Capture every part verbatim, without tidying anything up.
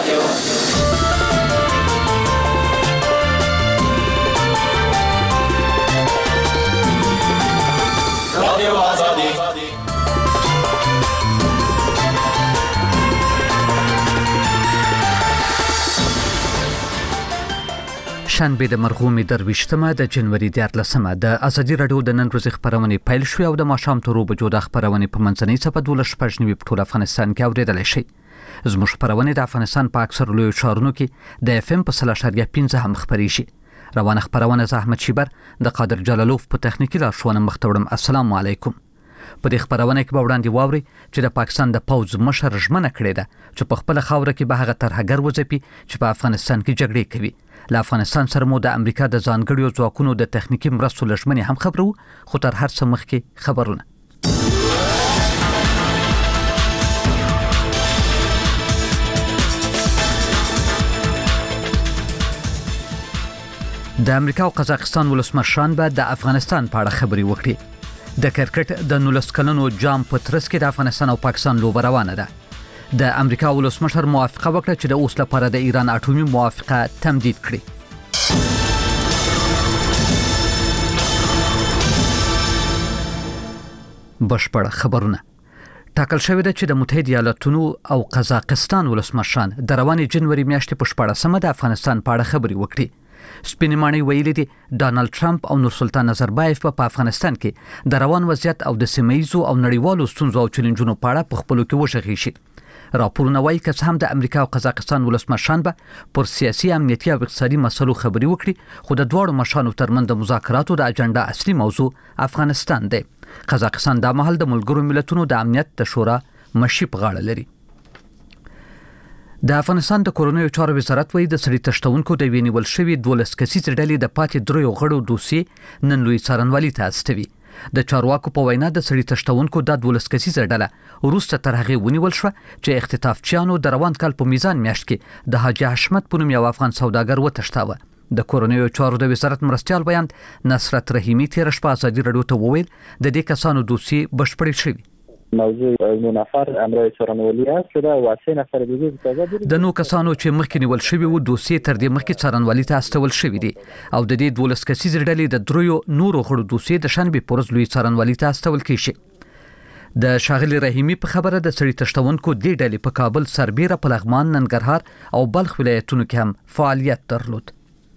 شنبه د مرغومي درویشتمه د جنوري دیارلسمه د ازادي رادیو د نن ورځې خبرونه پیل شوې او د ماښام تر اوبه جوړ خبرونه په منځنۍ صفه دولس شپږ نیوي په ټول افغانستان کې اوریدل شي. زموږ خبرونه د افغانستان په اکثر لوی ښارونو کې د اف ام په صلاح شریعه پنځه هم خبري شي. روانه خبرونه زحمت شیبر د قادر جلالوف په تخنیکی لارښوونه مختوړم. السلام علیکم. په دې خبرونه کې به وړاندې واوري چې د پاکستان د پوز مشر ژمنه کړې ده چې په خپل خاوره کې به هغه ترهګر وځپي چې په افغانستان کې جګړې کوي. له افغانستان سره مو د امریکا د ځانګړیو ځواکونو د تخنیکی مرستو لژمنې هم خبرو، خو تر هر څه مخکې خبرونه. د امریکا او قزاقستان ولسمشران به د افغانستان په اړه خبري وکړي. د کرکټ د نولس کلنو جام په ترڅ کې د افغانستان او پاکستان لوبه روانه ده. د امریکا ولسمشر موافقه وکړه چې د اوس لپاره د ایران اټومي موافقه تمدید کړي. بشپړ خبرونه. ټاکل شوې ده چې د متحده ایالاتونو او قزاقستان ولسمشران د روانې جنوري میاشتې په شپاړسمه د افغانستان په اړه خبري وکړي. سپینمانی ویلي دي ډانلډ ټرمپ او نورسلطان نظربایف په افغانستان کې د روان وضعیت او د سیمایزو او نړیوالو ستونزو او چیلنجونو په اړه په خپلو کې وشغي شي. راپورونه وايي چې هم د امریکا او قزاقستان ولسمشران به پر سیاسي، امنیتي او اقتصادي مسلو خبري وکړي، خو د دوه مشرانو ترمنځ د مذاکراتو د اجنډا اصلي موضوع افغانستان دی. قزاقستان د محل د ملګرو ملتونو د امنیت د شورا مشي په غاړه لري. د افغانستان د کورونیو چارو وزارت وایي د سړي تشتونکو د وینیول شوی دولس کسیز ډلې د پاتې دریو غړو دوسیې نن لوی څارنوالي ته استوي. د چارواکو په وینا د سړي تشتونکو د دولس کسیز ډله وروسته تر هغه ونیول شو چې اختطافچیانو د روان کال په میزان میاشت کې د حاجی حشمت په نوم یو افغان سوداګر وتښتاوه. د کورونیو چارو د وزارت مرستيال بیان نصرت رحیمی تیر شپه ازادي رادیو ته وویل د دې کسانو دوسیې بشپړې شوې. موضوع نو نفر امرای څارنوالي است که دا واسه نفر دیگه تازه د نو کسانو چې مخکې نیول شوی وو دوسیې تر دې مخکې څارنوالي ته استول شوی دي او د دې دولس کسیز ډلې د دریو نورو غړو دوسیې د شنبې پورز لوی څارنوالي ته استول کیږي. د شاغلی رحیمی په خبره د سړي تشتونکو د ډلې په کابل، سربیره، په لغمان، ننګرهار او بلخ ولایتونو کې هم فعالیت درلود.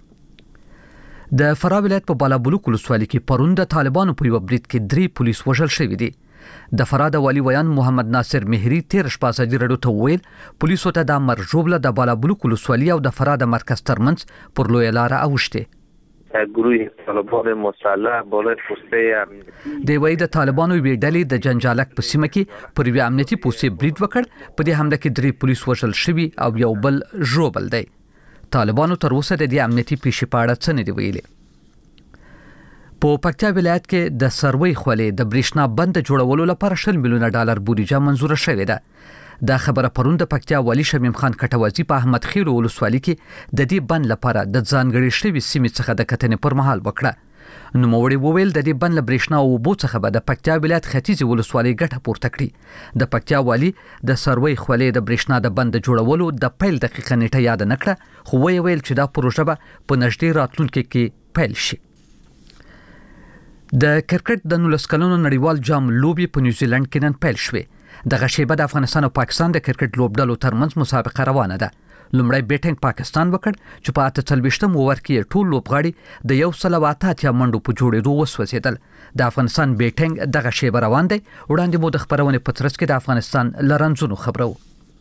د فراه ولایت په بالابلوک ولسوالۍ کې پرون د طالبانو په یو برید کې درې پولیس وژل شوي دي. د فراه د والی ویان محمد ناصر مهری تیر شپه ازادي رادیو ته وویل پولیسو ته د مرجوبله د بالابلوک ولسوالۍ او د فراه د مرکز ترمنځ پر لوی لار اوښته. گروه طالبان مسلح بالای پوسته د وی د طالبانو وی ډلې د جنجالک په سیمه کې پر وی امنیتي پوسټ برید وکړ. په دې حمله کې درې پولیس وژل شوي او یو بل ژوبل دی. طالبانو تر اوسه د دې امنیتي پیښې په اړه څه نه دی ویلي. په پکتیا ولایت کې د سروي خولې د بریښنا بند جوړولو لپاره شل میلیونه ډالر بودیجه منزور شوې ده. دا خبره پرون د پکتیا والی شمیم خان کټوازی په احمد خیل ولسوالۍ کې د دې بند لپاره د ځانګړي شوی سیمې څخه د کتنې پر مهال وکړه. نو موړي وویل د دې بند لبریښنا او بو څخه به د پکتیا ولایت ختیځ ولسوالۍ ګټه پورته کړي. د پکتیا والی د سروي خولې د بریښنا د بند جوړولو د پیل دقیقه نیټه یاد نه کړه، خو وی ویل چې دا پروژه به په نږدې راتلونکي کې پیل شي. د کرکټ د نولس کلونو نړیوال جام لوبي په نیوزیلند کې نن پیل شوې. د غشیبه د افغانستان او پاکستان د کرکټ لوبډلو ترمنځ مسابقه روانه ده. لومړی بیټینګ پاکستان وکړ چې په اته څلوېښتم اوور کې ټول لوبغاړي د یو سل او اته اتیا منډو په جوړېدو وسوځېدل. د افغانستان بیټینګ د غشیبه روان دی. وړاندې مو د خبرونې په ترڅ کې د افغانستان لرنځونو خبرو.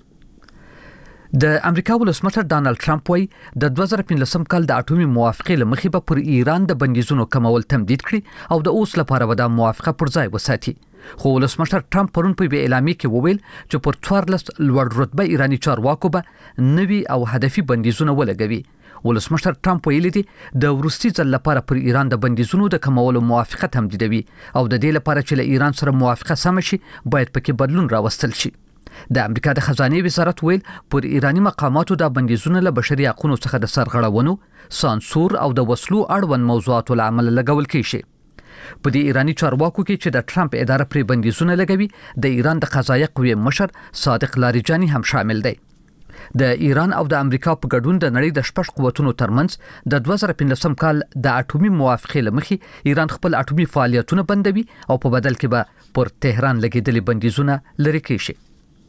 د امریکا ولسمشر ډانلډ ټرمپ وایي د دوه زره پنځلسم کال د اټومي موافقې لمخې به پر ایران د بندیزونو کمول تمدید کړي او د اوس لپاره به د موافقه پر ځای وساتي. خو ولسمشر ټرمپ پرون په اعلامیه کې وویل چې پر څوارلس لوړ رتبه ایرانی چارواکو به نوي او هدفي بندیزونه ولګوي. ولسمشر ټرمپ ویلي دي د وروستي ځل لپاره پر ایران د بندیزونو د کمولو موافقه تمدیدوي او د دې لپاره چې له ایران سره موافقه سم شي باید پکې بدلون راوستل شي. د امریکا د خزانه وزارت ویل پر ایرانی مقاماتو د بندیزونو له بشري حقوقو څخه د سرغړونو، سانسور او د وسلو اړوند موضوعاتو لامل لګول کیږي. په دې ایرانی چارواکو کې چې د ټرمپ اداره پر بندیزونه لګوي د ایران د قضایه قوې مشر صادق لاریجانی هم شامل دی. د ایران او د امریکا په ګډون د نړۍ د شپږ قوتونو ترمنځ د دوه زره پنځلسم کال د اټومي موافقې لمخې ایران خپل اټومي فعالیتونه بندوي او په بدل کې به پر تهران لګیدلي بندیزونه لري کړي.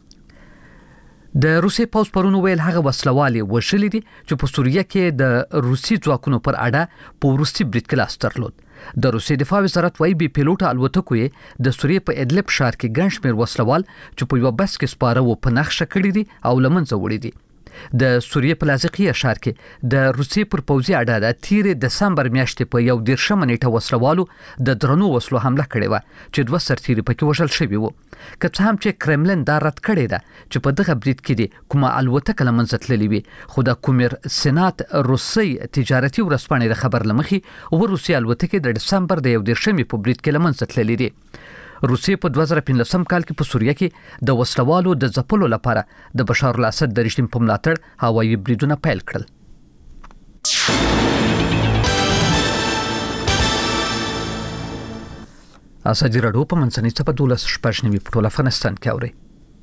د روسي پوز پرونو ویل هغه وسلوالي وشلې دي چې په سوریه کې د روسي ځواکونو پر اډه په روسي برید کې لاس درلود. د روسي دفاع وزارت وايي بي پيلوټ الوتکو یې د سوریه په ادلب ښار کې ګڼ شمېر وسلوال چې په یو بس کې سپاره و په نقشه کړی دي او لمنځه وړي دي. د سوریه په لاذقیه ښار کې د روسي پر پوځي اډه د تیر دسمبر میاشتې په یو دیرشم نیټه وسلوالو د درنو وسلو حمله کړې و چې دوه سرتیري پکې وژل شوي وو. که څه هم چې کرملن دا رد کړی ده چې په دغه برید کې د کومه الوتکه لمنځه تللې وي، خو د کومیر سېنات روسي تجارتي ورځپاڼې د خبر لمخې او روسي الوتکه د دسمبر د یو دیرشمې په برید کې لمنځه تللې دي. روسي په دوه زره پنځلسم کال کې په سوریه کې د وسلوالو د ځپلو لپاره د بشار الاسد د رژیم په ملاتړ هوایي بریدونه پیل کړل. اساجي راډیو په منځنۍ څپه دولس شپږ نیمې په ټول افغانستان کې اوري.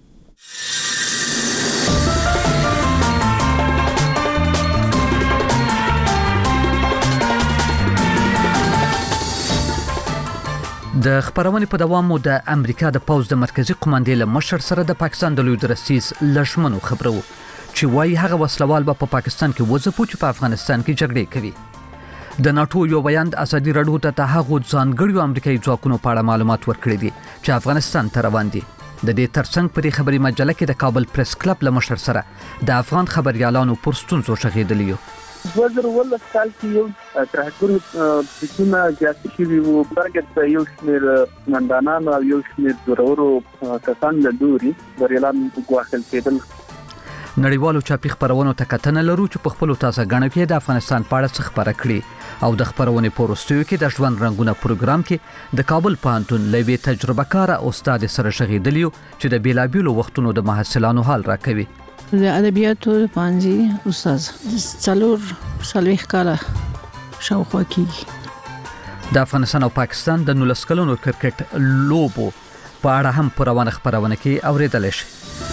د خبرونې په دوام مو د امریکا د پوز د مرکزی قوماندې له مشر سره د پاکستان د لوی درستیز لښمنو خبرو چې وايي هغه وسلوال به په پاکستان کې وځپو چې په افغانستان کې جګړې کوي. د ناتو یو بیان د اسدي رډو ته هغه ځانګړیو امریکایي ځواکونو په اړه معلومات ورکړي دي چې افغانستان ته روان دي. د دې ترڅنګ په خبري مجله کې د کابل پریس کلب له مشر سره د افغان خبريالانو پر ستونزو شغېدلی. دوه زره ولس کال کې یو ترهګر بریدونه زیات شوي وو. برګر یو شمېر قومندانان او یو شمېر زورورو کسان له لوري بریالان ګواښل کېدل. نړیوالو چاپی خبرونو ته کتنه لرو چې په خپل تازه غاڼو کې د افغانستان په اړه څه خبره کړي او د خبرونې په وروستیو کې د ژوند رنگونه پروګرام کې د کابل پوهنتون لوی تجربه کار استاد سره شغېدلی چې د بیلابیلو وختونو د محصلانو حال راکوي. د ادبیاتو پانځي استاد څلور سلويخ کاله شاوخوا کیږي. د افغانستان او پاکستان د نولس کلونو کرکټ لوبو په اړه هم په روانه خبرونه کې اوریدل شي.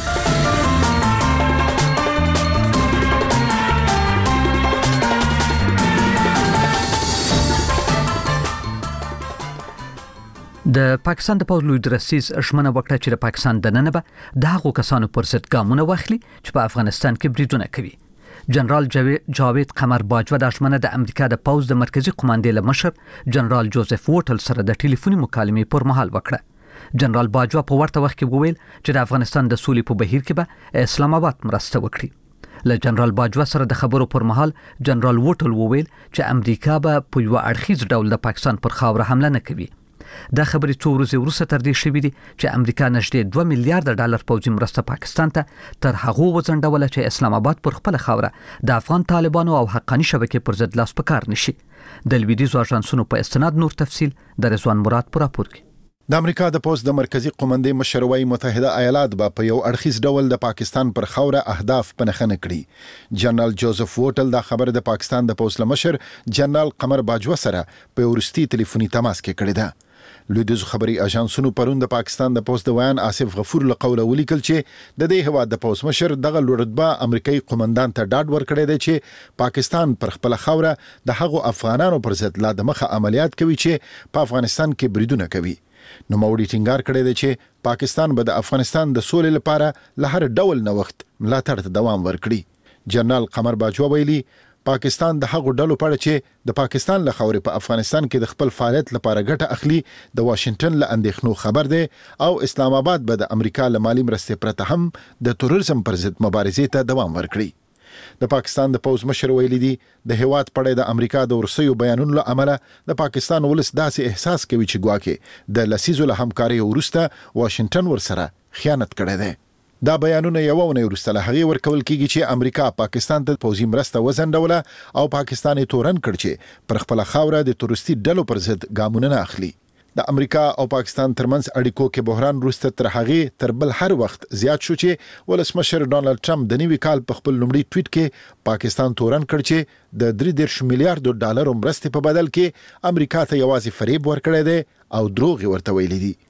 د پاکستان د پوز لوی درستیز اشمنه وکړه چې د پاکستان د ننبه د هغو کسانو پر ضد ګامونه واخلي چې په افغانستان کې بریدونه کوي. جنرال جاوید قمر باجوه د اشمنه د امریکا د پوز د مرکزی قوماندې له مشر جنرال جوزف ووټل سره د ټلیفوني مکالمې پر مهال وکړه. جنرال باجوه په ورته وخت کې وویل چې د افغانستان د سولې په بهیر کې به اسلام آباد مرسته وکړي. له جنرال باجوه سره د خبرو پر مهال جنرال ووټل وویل چې امریکا به په یو اړخیز ډول د پاکستان پر خاوره حمله نه کوي. دا خبرې څو ورځې وروسته تر دې شوې دي چې امریکا نږدې دوه میلیارډ ډالر پوځي مرسته پاکستان ته تر هغه وځنډوله چې اسلام آباد پر خپل خاوره د افغان طالبانو او حقاني شبکې پر ضد لاس پکار نشي. د لویدیزو اژانسونو په استناد نور تفصیل د رضوان مراد پر راپور کې. د امریکا د پوز د مرکزی قومندې مشر وايي متحده ایالات به په یو اړخیز ډول د پاکستان پر خاوره اهداف پنهخنه کړي. جنرال جوزف ووټل دا خبره د پاکستان د پوز مشر جنرال قمر باجوه سره په ورستي ټلیفوني تماس کې کړی ده. لویدیزو خبري اژانسونو پرون د پاکستان د پوز د ویان آصف غفور له قوله ولیکل چې د دې هواد د پوز مشر دغه لوړرتبه امریکایي قومندان ته ډاډ ورکړی دی چې پاکستان پر خپل خاوره د هغو افغانانو پر ضد لا د مخه عملیات کوي چې په افغانستان کې بریدونه کوي. نو موري ټینګار کړی دی چې پاکستان به د افغانستان د سولې لپاره له هر ډول نوښت ملاتړ ته دوام ورکړي. جنرال قمر باجوه ویلي پاکستان د هغو ډلو په اړه چې د پاکستان له خاورې په افغانستان کې د خپل فعالیت لپاره ګټه اخلي د واشنگټن له اندېښنو خبر دی او اسلام آباد به د امریکا له مالي مرستې پرته هم د تروریزم پر ضد مبارزې ته دوام ورکړي. د پاکستان د پوز مشر ویلي دي د هیواد پړې د امریکا د ورسیو بیانونو له امله د پاکستان ولس داسې احساس کوي چې ګواکې د لسیزو له همکارۍ وروسته واشنگټن ورسره خیانت کړی دی. دا بیانونه یو ونه وروسته له هغې ورکول کیږي چې امریکا پاکستان ته پوځي مرسته وځنډوله او پاکستان یې تورن کړ چې پر خپل خاوره د تروریستي ډلو پر ضد ګامونه نه اخلي. د امریکا او پاکستان ترمنځ اړیکو کې بحران وروسته تر هغې تر بل هر وخت زیات شو چې ولسمشر ډونالد ټرمپ د نوي کال په خپل لومړي ټویټ کې پاکستان تورن کړ چې د درې دېرش میلیارډ ډالرو مرستې په بدل کې امریکا ته یوازې فریب ورکړی دی او دروغ ورته ویلي دي.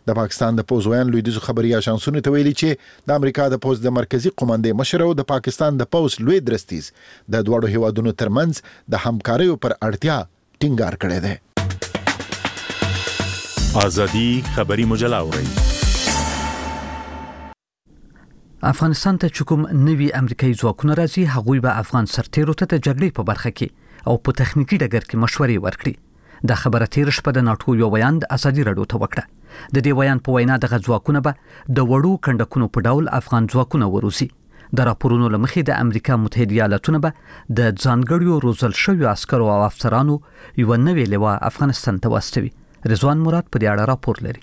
د پاکستان د پوز ویان لویدیځ خبري اژانسونو ته ویلي چې د امریکا د پوز د مرکزی قومندې مشر او د پاکستان د پوز لوی درستیز د دوړو هیوادونو ترمنځ د همکاریو پر اړتیا ټینګار کړی دی. ازادي خبري مجله اوري. افغانستان ته کوم نوي امریکایي ځواکونه راځي هغوی به افغان سرتیرو ته د جګړې په برخه کې او په تخنیکی ډګر کې مشورې ورکړي. د خبره تیر شپه د ناتو یو بیان د ازادي رادیو ته وکړه. د دې بیان په وینا د ځواکونه به د وړو کندکونو په ډول افغان ځواکونه وروسي. د راپورونو لمخې د امریکا متحده ایالاتونو به د ځانګړیو روزل شویو عسکرو او افسرانو یو نوې لوا افغانستان ته واستوي. رضوان مراد په دې اړه راپور لري.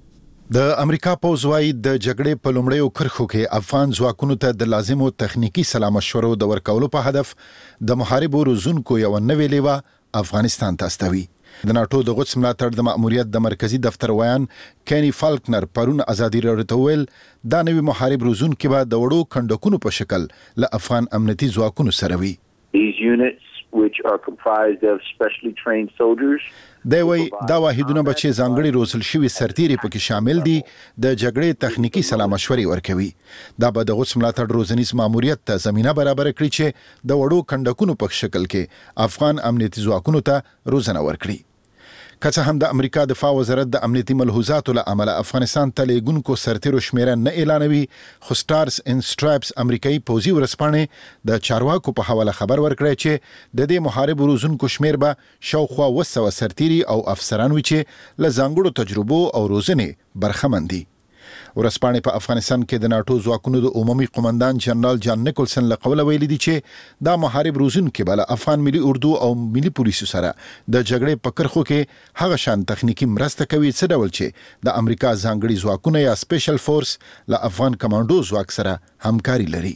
د امریکا پوز وايي د جګړې په لومړیو کرخو کې افغان ځواکونو ته د لازمو تخنیکی سلا مشورو د ورکولو په هدف د محاربو روزونکو یو نوې لیوا افغانستان ته استوي. د ناتو د قدس ملاتړ د مأموریت د مرکزی دفتر ویان کینی فالکنر پرون ازادي رادیو ویل دا نوې محارب روزونکو به د وړو کندکونو په شکل له افغان امنیتي ځواکونو سره وي. These units which are comprised of specially trained soldiers دا وی دا واحدونه به چې ځانګړي روزل شوي سرتیري پکې شامل دي د جګړې تخنیکی سلا مشورې ورکوي. دا به د قدس ملاتړ روزنیز ماموریت ته زمينه برابر کړي چې د وړو کندکونو په شکل کې افغان امنیتي ځواکونو ته روزنه ورکړي. که څه هم د امریکا دفاع وزارت د امنیتي ملحوظاتو له امله افغانستان ته لېږونکو سرتیرو شمیره نه اعلانوي، خو سټارز ان سټرایپس امریکایي پوځي ورځپاڼې د چارواکو په حواله خبر ورکړی چې د دې محاربو روزونکو شمیر به شاوخوا اوه سوه سرتیري او افسران وي چې له ځانګړو تجربو او روزنې برخمن دي. ورځپاڼې په افغانستان کې د ناتو ځواکونو د عمومي قومندان جنرال جان نیکلسن له قوله ویلي دي چې دا محارب روزونکي به له افغان ملي اردو او ملي پولیسو سره د جګړې په کرخو کې هغه شان تخنیکی مرسته کوي څه ډول چې د امریکا ځانګړي ځواکونه یا سپیشل فورس له افغان کمانډو ځواک سره همکاري لري.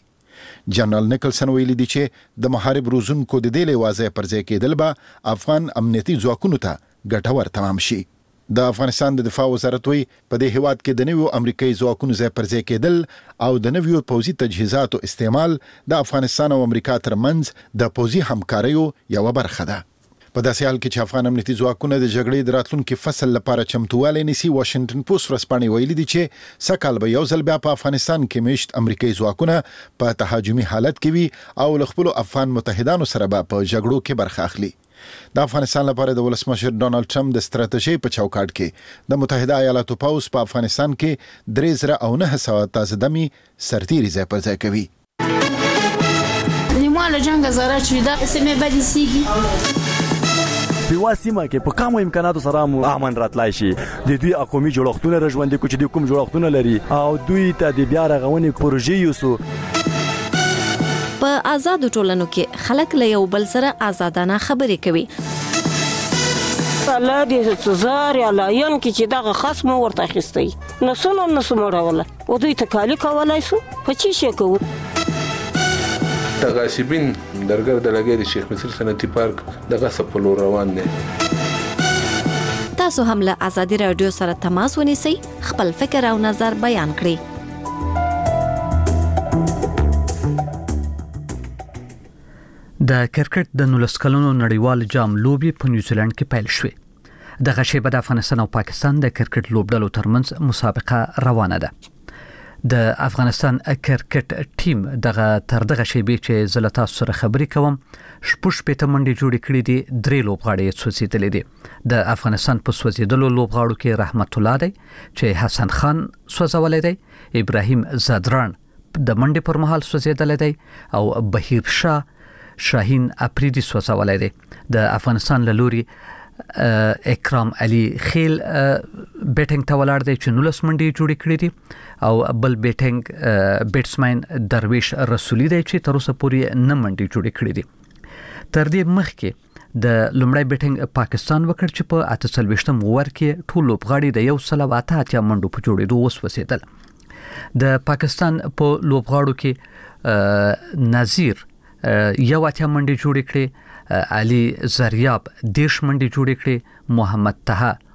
جنرال نیکلسن ویلي دي چې د محارب روزونکو د دې لوازه پر ځای کېدل به افغان امنیتي ځواکونو ته ګټور تمام شي. د افغانستان د دفاع وزارت وی په دې هیواد کې د نویو امریکایي ځواکونو ځای پر ځای کېدل او د نویو پوځي تجهیزاتو استعمال د افغانستان او امریکا ترمنځ د پوځي همکاریو یو برخه ده. په داسې حال کې چې افغان امنیتي ځواکونه د جګړې د راتلونکي فصل لپاره چمتووالی نیسي، واشنگټن پوسټ ورځپاڼې ویلي دي چې سږ به یو ځل بیا په افغانستان کې میشت امریکایي ځواکونه په تهاجمي حالت کې وي او له خپلو افغان متحدانو سره به په جګړو کې برخه اخلي. د افغانستان لپاره د ولسمشر ډونالد ټرمپ د ستراتیژۍ په چوکاټ کې د متحده ایالاتو پوځ په افغانستان کې درې زره او نه سوه تازه دمي سرتیري ځای پر ځای کوي. نیمه جنگ زره چې دا سمې بدې سیږي په واسمه کې په کوم امکاناتو سره مو امن راتلای شي. د دوی اقومي جوړښتونه رژوندې کوي چې کوم جوړښتونه لري او دوی ته د بیا رغونې پروژې یوسو. په آزادو ټولنو کې خلک له یو بل سره آزادانه خبرې کوي. الله دې زار یا لاین کې چې دغه خصم ورته اخیستی نو څنګه نو سموړول او دوی ته کالی کولای سو په چی شي کوو. تغاسبین درګر د لګي د شیخ مصر صنعتي پارک دغه سپلو روان دي. تاسو هم له ازادي رادیو سره تماس ونیسئ، خپل فکر او نظر بیان کړئ. د کرکټ د نولس کلونو نړیوال جام لوبي په نیوزیلند کې پیل شوې. د غشیبه د افغانستان او پاکستان د کرکټ لوبډلو ترمنځ مسابقه روانه ده. د افغانستان کرکټ ټیم دغه تر دغه شیبې چې زلتا سره خبرې کوم شپږ پېته منډي جوړ کړې دي، درې لوبغاړي سوځېدلې دي. د افغانستان په سوځېدلو لوبغاړو کې رحمت الله دی چې حسن خان سوځولې دی، ابراهیم زادران د منډي پر مهال سوځېدلې دی او بهیر شاه شاهین اپریدي سوځولای دی. د افغانستان له لوري اکرام علي خیل بیټینګ ته ولاړ دی چې نولس منډي جوړې کړې دي او بل بیټینګ بیټسمن درویش رسولي دی چې تر اوسه پورې نه منډي جوړې کړې دي. تر دې مخکې د لومړی بیټینګ پاکستان وکړ چې په اته څلوېښتم اوور کې ټول لوبغاړي د یو سل او اته اتیا منډو په جوړېدو وسوځېدل. د پاکستان په لوبغاړو کې نظیر یو اتیا منډي جوړې کړې، علي زریاب دیش منډي جوړې کړې، محمد طه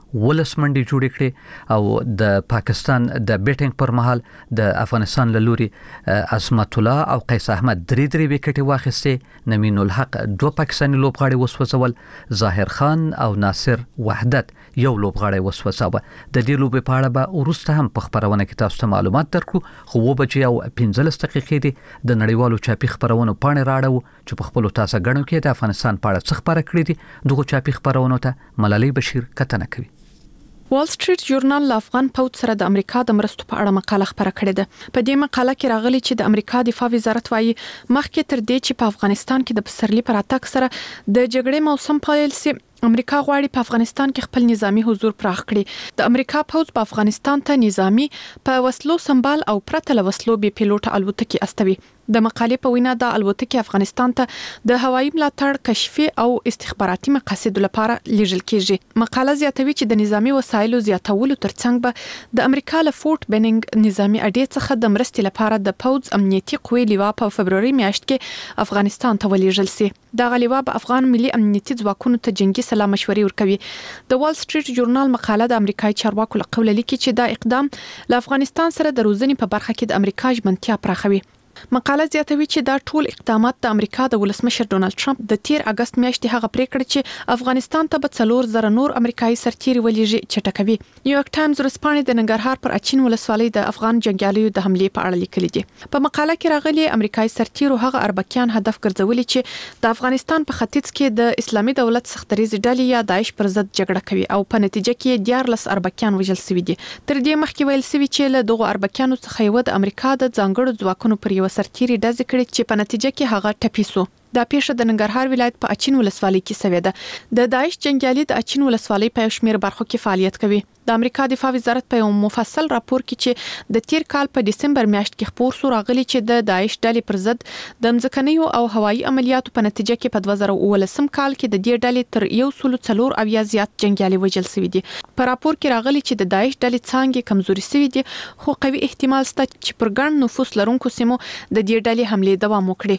ولس منډي جوړ کړي او د پاکستان د بیټینګ پر مهال د افغانستان له لوري عصمت الله او قیس احمد درې درې وکټي واخیستې، نمین الحق دوه پاکستاني لوبغاړي وسوځول، ظاهر خان او ناصر وحدت یو لوبغاړی وسوځاوه. د دې لوبې په اړه به وروسته هم په خبرونه کې تاسو ته معلومات درکړو، خو و بچي او پنځلس دقیقې دي د نړیوالو چاپی خبرونو پاڼې راړو چې په خپل تاسو غنو کې د افغانستان په اړه څه خبره کړې دي. دغه چاپی خبرونو ته ملالۍ بشیر کتنه کوي. وال سټریټ جورنال له افغان پوځ سره د امریکا د مرستو په اړه مقاله خبره کړې ده. په دې مقاله کې راغلي چې د امریکا دفاع وزارت وايي مخکې تر دې چې په افغانستان کې د پسرلي پر اتاک سره د جګړې موسم پیل سي، امریکا غواړي په افغانستان کې خپل نظامی حضور پراخ کړي. د امریکا پوځ په افغانستان ته نظامی په وسلو سمبال او پرته له وسلو به پیلوټ الوتکې استوي. د مقالې په وینا د الوتکې افغانستان ته د هوایي ملاتړ، کشفي او استخباراتي مقاصد لپاره لیږل کیږي. مقاله زیاتوي چې د نظامی وسایلو زیاتولو ترڅنګ به د امریکا له فورت بیننګ نظامی اډې څخه د مرستې لپاره د پوځ امنیتي قوې لیوا په فبروري میاشت کې افغانستان ته ولیږل سي. د غلیوا په افغان ملي امنیتي ځواکونو ته جنگي سلا مشورې ورکوي. د وال سټریټ جورنال مقاله د امریکایي چارواکو له قوله لیکي چې دا اقدام له افغانستان سره د روزنې په برخه کې د امریکا ژمنتیا پراخوي. مقاله زیاتوي چې دا ټول اقدامات د امریکا د ولسمشر ډونالد ټرمپ د تیر اگست میاشتې هغه پریکړه چې افغانستان ته به څلور زره نور امریکایي سرتیري ولېږي چټکوي. نیویارک ټایمز ورځپاڼې د ننګرهار پر اچین ولسوالۍ د افغان جنگیالیو د حمله په اړه لیکلي دي. په مقاله کې راغلي امریکایي سرتیرو هغه اربکیان هدف ګرځولي چې د افغانستان په ختیځ کې د اسلامي دولت سختریزي ډلې یا داعش پر ضد جګړه کوي او په نتیجه کې دیارلس اربکیان وژل شوي دي. تر دې مخکې ویل شوی چې له دغه اربکیانو څخه یو د امریکا د ځانګړو ځواکونو پر یو سرتیري ډز کړی چې په نتیجه کې هغه ټپي سو. دا پیښه د ننګرهار ولایت په اچین ولسوالۍ کې شوې ده. د داعش جنگیالي د اچین ولسوالۍ په شمیر برخو کې فعالیت کوي. د امریکا دفاع وزارت په یو مفصل راپور کې چې د تیر کال په دسمبر میاشت کې خبر سو راغلی چې د داعش ډلې پر ضد د ځمکنیو او هوایي عملیاتو په نتیجه کې په دوه زره اوولسم کال کې د دې ډلې تر یو سل څلور او یا زیات جنگیالي وژل شوي دي. په راپور کې راغلی چې د داعش ډلې څنګه کمزوري شوي دي، خو قوي احتمال شته چې پر ګڼ نفوس لرونکو سیمو د دې ډلې حمله دوام وکړي.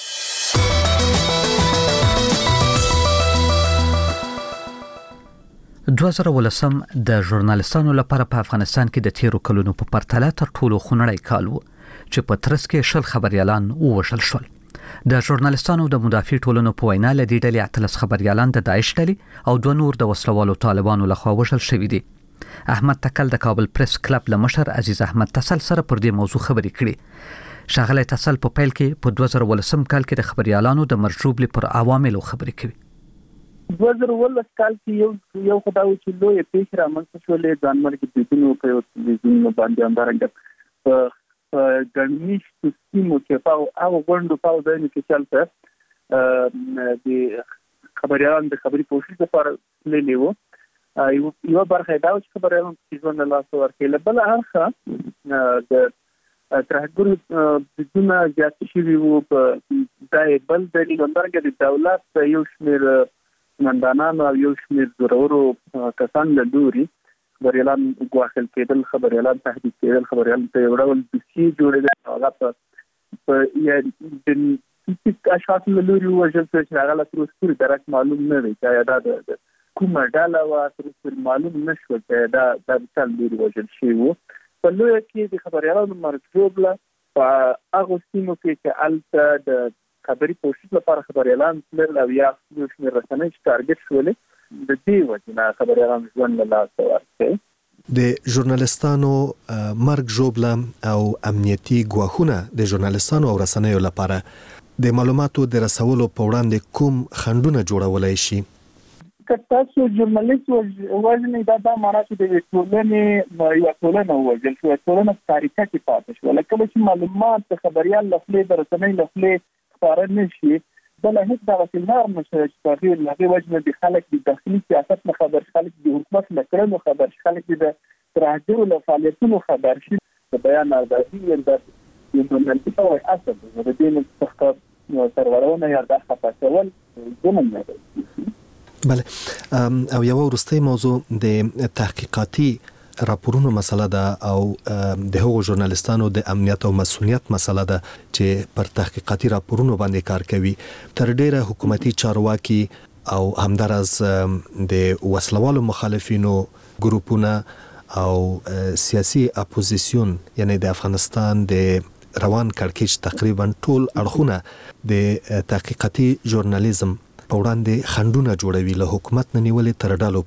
دوه زره ولسم د ژورنالستانو لپاره په افغانستان کې د تیرو کلونو په پرتله تر ټولو خونړی کال و چې په ترڅ کې شل خبريالان ووژل شول. د ژورنالستانو د مدافع ټولنو په وینا له دې ډلې اتلس خبريالان د داعش ډلې او دوه نور د وسلوالو طالبانو لخوا وژل شوي دي. احمد تکل د کابل پریس کلب له مشر عزیز احمد تسل سره پر دې موضوع خبرې کړې. شاغله تسل په پیل کې په دوه زره ولسم کال کې د خبريالانو د مرجوب لپاره عواملو خبرې کوي. دوه زره ولس کال کې یو یو خدای چې لوی پیښه رامنځته شولې ځانمرګي بيدینو په یو بيدینو باندې اندارنګ په ګڼمي سیمو کې پاو او غونډو پاو ځای کې چلته د خبريالان د خبري پوښتنه لپاره للی وو. یو یو برخه دا چې خبريالان چې ځون له لاسه ورکړل بل هغه د ترهګر بدون زیات شي وو په دای بل د اندارنګ د دولت یو شمیر مندانان او یو شمیر ضرورو کسان له لوري خبريالان غواخل کېدل، خبريالان تهدید کېدل، خبريالان ته یو ډول بسي جوړېدل. هغه په یا د فزیک اشخاص له لوري وژل چې هغه له تروسپوري درک معلوم نه دی چې دا د کومه ډله وا تروسپوري معلوم نشو چې دا د ټول لوري وژل شي وو. په لوی کې د خبريالانو مرجوب له په هغه سیمو کې چې الته د خبري پوښتنه لپاره خبريالان تل او یا یو شمېر رسنۍ چې ټارګټ شولې د دې وجه نه خبريالان ژوند له لاسه ورکړي. د ژورنالستانو مرګ ژوبله او امنیتي ګواښونه د ژورنالستانو او رسنیو لپاره د معلوماتو د رسولو په وړاندې کوم خنډونه جوړولای شي؟ که تاسو ژورنالیست وژنې دا دا معنا چې د ټولنې یو ټولنه وژل شو، ټولنه تاریخي کې پاتې شو. لکه چې معلومات د خبريال لخلې د رسنۍ لخلې خبره نشي بل هیڅ دا وسیلار نشي چې په لږه وجه د خلک د داخلي سیاست نه خبر، خلک د حکومت نه کړنو خبر، خلک د ترهګرو له فعالیتونو خبر شي. د بیان ازادي د ژورنالیستي په اساس د دې څخه سرورونه یا د خپاسول ځمن نه دی. بله او یو ورستۍ موضوع د تحقیقاتي راپورونو مسله ده او د هغو ژورنالستانو د امنیت او مسؤلیت مسله ده چې پر تحقیقاتي راپورونو باندې کار کوي. تر ډیره حکومتي چارواکي او همدارس د وسلوالو مخالفینو ګروپونه او سیاسي اپوزیسیون یعنی د افغانستان د روان کړکېچ تقریبا ټول اړخونه د تحقیقاتي ژورنالیزم په وړاندې خنډونه جوړوي له حکومت نه نیولې تر ډالو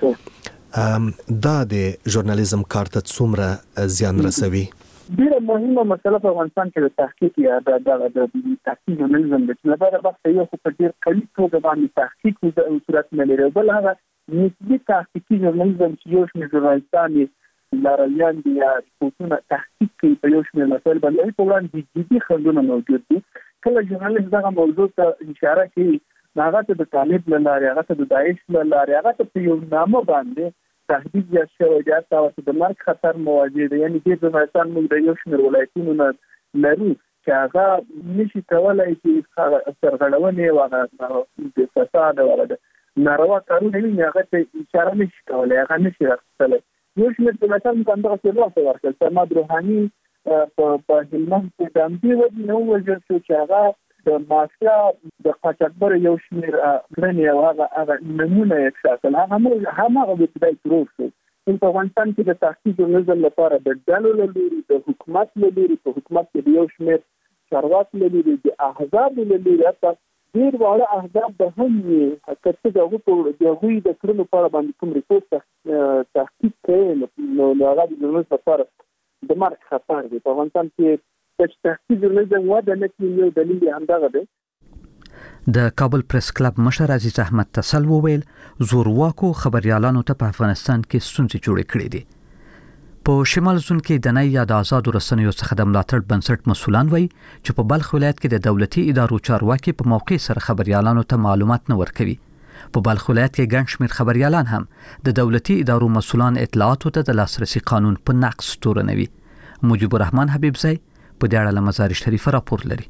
پورې دا د ژورنالیزم کار ته څومره زیان رسوي؟ ډیره مهمه مسله په افغانستان کې د تحقیق یا د د تحقیق ژورنالیزم د لپاره بحث یو خو په ډیر قوي توګه باندې تحقیق او صورت نه لري بل هغه نسبي تحقیقي ژورنالیزم چې یو شمېر ژورنالیستان لارویان دي یا ریپورټونه تحقیق کوي په یو شمېر مسایل باندې په وړاندې جدي خنډونه موجود دي. کله ژورنالیست دغه موضوع ته اشاره کوي هغه ته د طالب له لارې هغه ته د داعش له لارې هغه ته په یو نامه باندې تهدید یا شوی دی تاسو د مرګ خطر مواجه دي. یعنی د افغانستان موږ د یو شمېر ولایتونو نه لرو چې هغه نشي کولای چې سرغړونې او هغه د فساد او د ناروا کارونه وي هغه ته اشاره نشي کولای هغه نشي راځي. یو شمېر د مثال په اندازه څه وخت ورکړل سماد روحاني په هلمند کې د امدی ودی نو وجه چې هغه د مافیا د قاچاقبر یو شمېر غرنی او هغه هغه نمونه یې شاکل هغه هغه د ابتدایي پروسه په افغانستان کې د تحقیق ژورنالیزم لپاره د ډلو له لوري د حکومت له لوري په حکومت کې یو شمېر چارواکي له لوري د احزاب له لوري حتی ډېر واړه احزاب به هم وي که دغه په دغه د کړنو لپاره باندې کوم ریپورت تحقیق کوي نو هغه د ژورنالیزم لپاره د مرګ خطر دی. په افغانستان کې چې تحقیق ژورنالیزم وده نه کوي یو دلیل همدغه دی. د کابل پریس کلب مشر عزیز احمد تسل وویل زورواکو خبريالانو ته په افغانستان کې ستونزې جوړې کړې دي. په شمال زون کې د نه یا د آزاد رسنیو څخه د ملاتړ بنسټ مسولان وایي چې په بلخ ولایت کې د دولتي ادارو چارواکي په موقع سره خبريالانو ته معلومات نه ورکوي. په بلخ ولایت کې ګڼ شمېر خبريالان هم د دولتي ادارو مسولان اطلاعاتو ته د لاسرسي قانون په نقض تورنوي. مجيب الرحمن حبیبزی په دې اړه له مزار شریف راپور لري.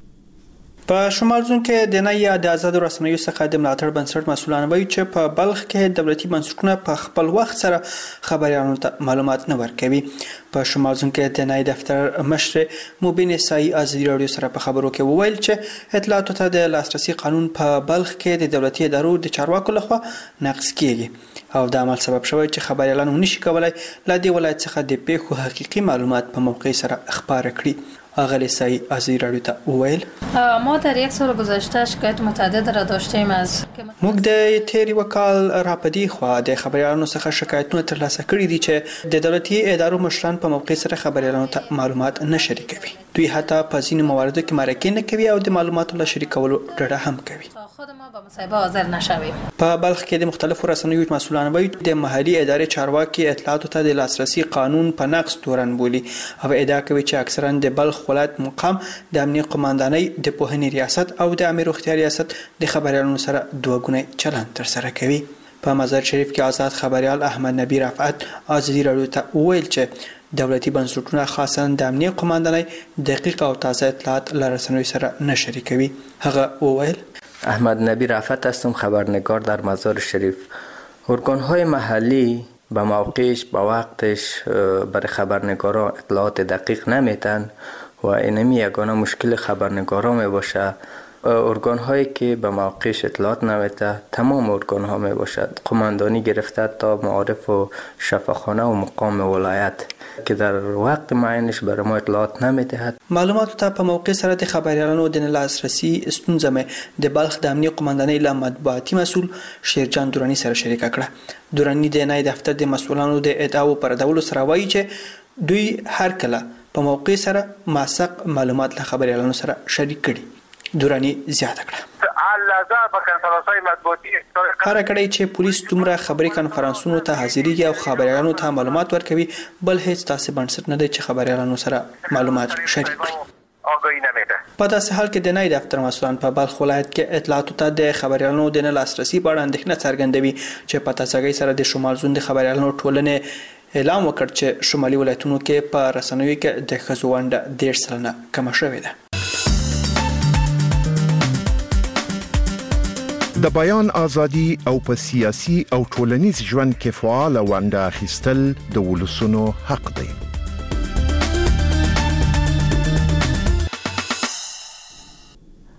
په شمال زون کې د نه یا د آزاد رسنیو څخه د ملاتړ بنسټ مسولان وایي چې په بلخ کې دولتي بنسټونه په خپل وخت سره خبريالانو ته معلومات نه ورکوي. په شمال زون کې د نه دفتر مشر مبین سای ازادي رادیو سره په خبرو کې وویل چې اطلاعاتو ته د لاسرسي قانون په بلخ کې د دولتي ادارو د چارواکو لخوا نقض کیږي او د عمل سبب شوی چې خبريالانو نشي کولای له دې ولایت څخه د پیښو حقيقي معلومات په موقع سره خبره کړي. آقای سعی ازادی رادیو ته وویل ما در یک سال گذشته شکایت متعدد را داشتیم از موږ د تیری وکال راپدی خو د خبريالانو څخه شکایتونه ترلاسه کړي دي چې د دولتي ادارو مشران په موقع سره خبريالانو ته معلومات نه شریکوي. دوی حتی په ځینو مواردو کې مرکه نه کوي او د معلوماتو له شریکولو ډډه هم کوي. خود ما به مصاحبه حاضر نشویم. په بلخ کې د مختلفو رسنیو مسولان وایي د محلي ادارې چارواکي اطلاعاتو ته د لاسرسي قانون په نقض تورن بولي او ادعا کوي چې اکثرا د بلخ ولایت مقام د امنیه قوماندانۍ د پوهنې ریاست او د امیر روغتیا ریاست د خبريالانو سره دوه ګونی چلند تر سره کوي. په مزار شریف کې آزاد خبريال احمد نبی رفعت ازادي رادیو ته وویل چې دولتي بنسټونه خاصه د امنیه قوماندانۍ دقیق او تازه اطلاعات له رسنیو سره نه شریکوي. هغه وویل احمد نبی رفعت هستم، خبرنگار در مزار شریف. ارگان‌های محلی به موقعش به وقتش برای خبرنگاران اطلاعات دقیق نمیتن و اینمی یگانه مشکل خبرنگاران می باشه. ارگان هایی که به موقعش اطلاعات نمیده تمام ارگان ها می باشد، قماندانی گرفته تا معارف و شفاخانه و مقام ولایت که در وقت معینش برای ما اطلاعات نمیدهد. معلومات ته په موقع سره د خبريالانو د لاسرسي ستونزه مې د بلخ د امنیه قوماندانۍ له مطبوعاتي مسول شیرجان دورانی سره شریکه کړه. دورانی د نه دفتر د مسولانو د ادعاو پر ډول سره وایي چې دوی هر کله په موقع سره ماسق معلومات له خبريالانو سره شریک کړي. دورانی زیاته کړه هر کړي چې پولیس دومره خبري کانفرنسونو ته حاضرېږي او خبريالانو ته معلومات ورکوي، بل هیڅ تاسو بنسټ نه دی چې خبريالانو سره معلومات شریک کړي. په داسې حال کې د نه دفتر مسولان په بلخ ولایت کې اطلاعاتو ته د خبريالانو د لاسرسي په اړه اندېښنه څرګندوي چې په تاسګۍ سره د شمال زون د خبريالانو ټولنې اعلان وکړ چې شمالي ولایتونو کې په رسنیو کې د ښځو ونډه ډېر سلنه کمه شوې ده. د بیان ازادي او په سیاسي او ټولنیز ژوند کې فعال ونډه اخیستل د ولسونو حق دی.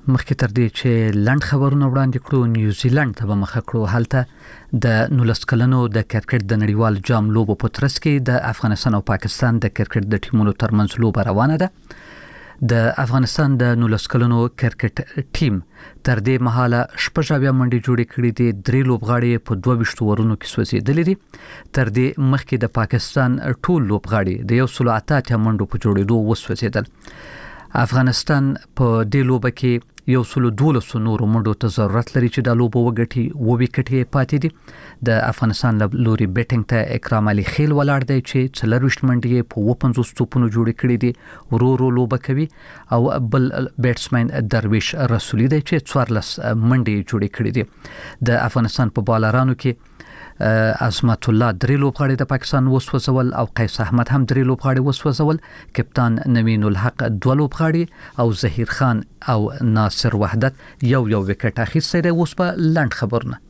مخکې تر دې چې لند خبرونه وړاندې کړو نیوزیلند ته به مخه کړو هلته د نولس کلنو د کرکټ د نړیوال جام لوبو په ترڅ کې د افغانستان او پاکستان د کرکټ د ټیمونو ترمنځ لوبه روانه ده. د افغانستان د نولس کلنو کرکټ ټیم تر دې مهاله شپږ اویا منډې جوړې کړې دي، درې لوبغاړي په دوه ویشت ورونو کې سوځېدلې دي. تر دې مخکې د پاکستان ټول لوبغاړي د یو سل اته اتیا منډو په جوړېدو وسوځېدل. افغانستان په دې لوبه کې یو سل دولس نورو منډو ته ضرورت لري چې د لوبو وګټي و وکټي پاتې دي. د افغانستان لوري بیټینګ ته اکرام علي خیل ولاړ دی چې څلرويشت منډې په پنځوس توپونو جوړې کړې دي، ورو ورو لوبه کوي. او بل بیټسمن درویش رسولي دی چې څوارلس منډې جوړې کړې دي. د افغانستان په بالرانو کې عظمت الله درې لوبغاړي د پاکستان وسوځول او قیس احمد هم درې لوبغاړي وسوځول. کپتان نوین الحق دوه لوبغاړي او ظهیر خان او ناصر وحدت یو یو وکټ اخیستی دی. اوس په لند خبرونه.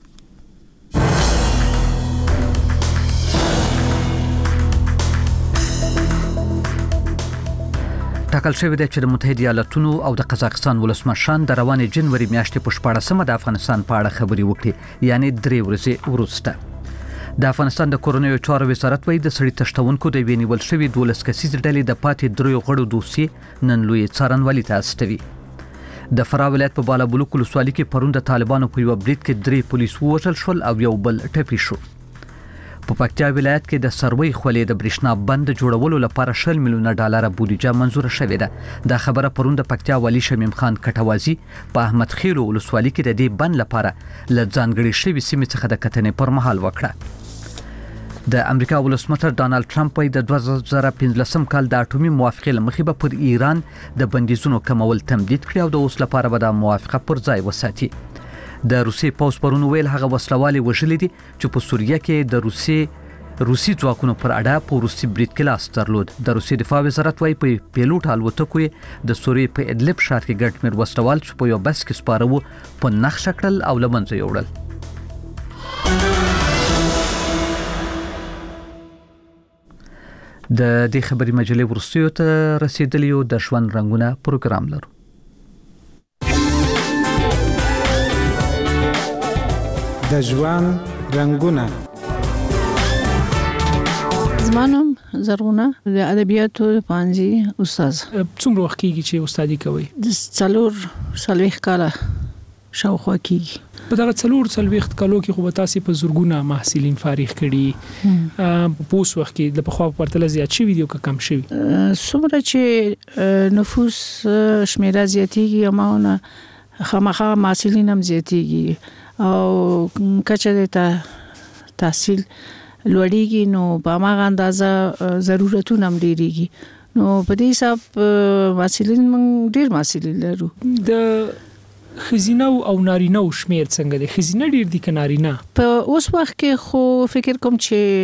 ټاکل شوی دی چې د متحده ایالاتونو او د قزاقستان ولسمشران د روانې جنوري میاشتې په شپاړسمه د افغانستان په اړه خبرې وکړي، یعنی درې ورځې وروسته. د افغانستان د کورنیو چارو وزارت وایي د سړي تشتونکو د ویني ول شوی دولس کسیز ډلې د پاتې دریو غړو دوسیې نن لوی څارنوالي ته استوي. د فراه ولایت په بالابلوک ولسوالۍ کې پرون د طالبانو په یو برید کې درې پولیس ووژل شول او یو بل ټپي شو. په پکتیا ولایت کې د سروي خولې د برېښنا بند جوړولو لپاره شل میلیونه ډالر بودیجه منزور شوې ده. دا خبره پرون د پکتیا والی شمیم خان کټوازی په احمد خیل ولسوالۍ کې د دې بند لپاره ل ځانګړي شوی سیمې څخه د کتنې پر مهال وکړه. د امریکا ولسمشر ډانلډ ټرمپ وايي د دوه زره پنځلسم کال د اټومي موافقې لمخې به پر ایران د بندیزونو کمول تمدید کړي او د اوس لپاره به د موافقه پر ځای وساتي. د روسي پوز پرون ویل هغه وسلوالي وژلې دي چې په سوریه کې د روسي روسي ځواکونو پر اډه په روسي برید کې لاس درلود. د روسي دفاع وزارت وايي په پیلوټ الوتکو د سوریې په ادلب ښار کې ګڼ شمېر وسلوال چې په یو بس کې سپاره وو په نښه کړل او له منځه یوړل. د دې خبري مجلې ورستیو ته رسیدلی او د ژوند رنگونه پروګرام لرو. د ژوند رنگونه زمانم زرغونه د ادبیاتو پانځي استاد. څومره وخت کېږي چې استادي کوي؟ د څلور څلوېښت کاله شاوخوا کېږي. په دغه څلور څلوېښت کالو کې خو به تاسې په زرګونه محصلین فارغ کړي. په اوس وخت کې د پخوا په پرتله زیات شوي دي او که کم شوي؟ څومره چې نفوس شمیره زیاتېږي هماغونه خامخا محصلین هم زیاتېږي او کچه د تحصیل لوړېږي نو په هماغه اندازه ضرورتونه هم ډېرېږي. نو په دې حساب محصلین موږ ډېر محصلین لرو. د خزینه او نارینه او شمیر څنګه دي؟ خزینه ډیر دي که نارینه؟ په اوس وخت کې خو فکر کوم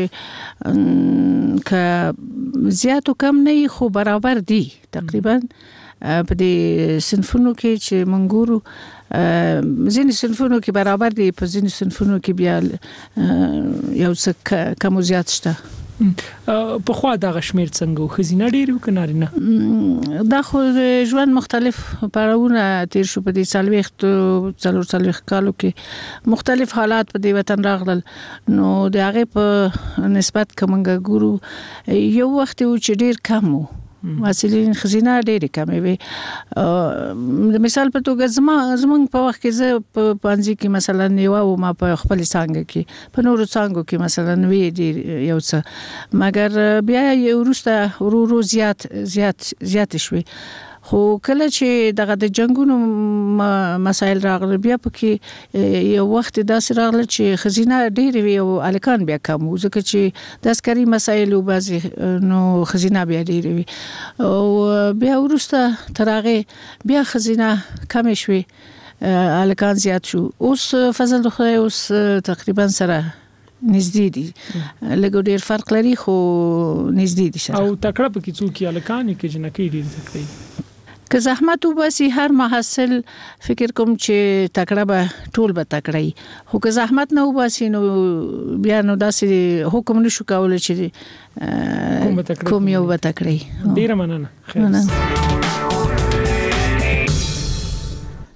چې که زیات او کم نه خو برابر دي تقریبا. په دې صنفونو کې چې منګورو ځینې صنفونو کې برابر دي، په ځینې صنفونو کې بیا یو څه کم او زیات شته. په خوا دغه شمیر څنګه خزینه ډیر او که نارینه؟ دا خو ژوند مختلف پړاوونه تیر شو. په دې څلوېښت څلور څلوېښت کالو کې مختلف حالات په دې وطن راغلل، نو د هغې په نسبت که موږ ګورو یو وخت و چې ډیر کم و محصلین، خزینه ډېرې کمې وي. د مثال په توګه زما زمونږ په وخت کې زه په پانځي کې مثلا یوه وم په خپلې څانګه کې، په نورو څانګو کې مثلا وی ډېر یو څه، مګر بیا یې وروسته ورو ورو زیات زیات زیاتې شوې. خو کله چې دغه د جنگونو مسایل راغله بیا پکې یو وخت داسې راغله چې خزینه ډېرې وي او الکان بیا کم وو، ځکه چې د عسکري مسایلو بعضې نو خزینه بیا ډېرې وي او بیا وروسته تر هغې بیا خزینه کمې شوې، الکان زیات شو. اوس فضل د خدای اوس تقریبا سره نږدې دي، لږ ډېر فرق لري خو نږدې دي سره. او تکړه پکې څوک یې الکان کې جنکې ډېر تکړه که زحمت وباسي هر محصل فکر کوم چې تکړه به ټول به تکړه، خو که زحمت نه وباسي نو بیا نو داسې حکم نشو کولای چې کوم یو به تکړه. ډیره مننه.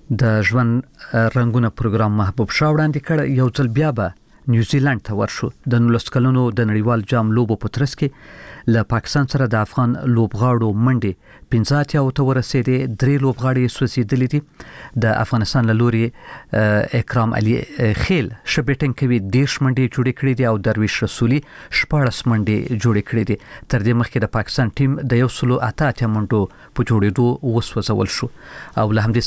د ژوند رنگونه پروګرام محبوب شاه وړاندې کړ. یو ځل بیا به نیوزیلند ته ورشو. د نولس کلونو د نړیوال جام لوبو په ترڅ کې له پاکستان سره د افغان لوبغاړو منډي پنځه اتیا او ته ورسېدې. درې لوبغاړي سوځېدلې دي. د افغانستان له لوري اکرام علي خیل شبټنګ کوي دیش منډي جوړې کړې دي او درویش رسولي شپاړس منډي جوړې کړې دي. تر دې مخکې د پاکستان ټیم د یو سلو اته اتیا منډو په جوړېدو وسوځول شو او له همدې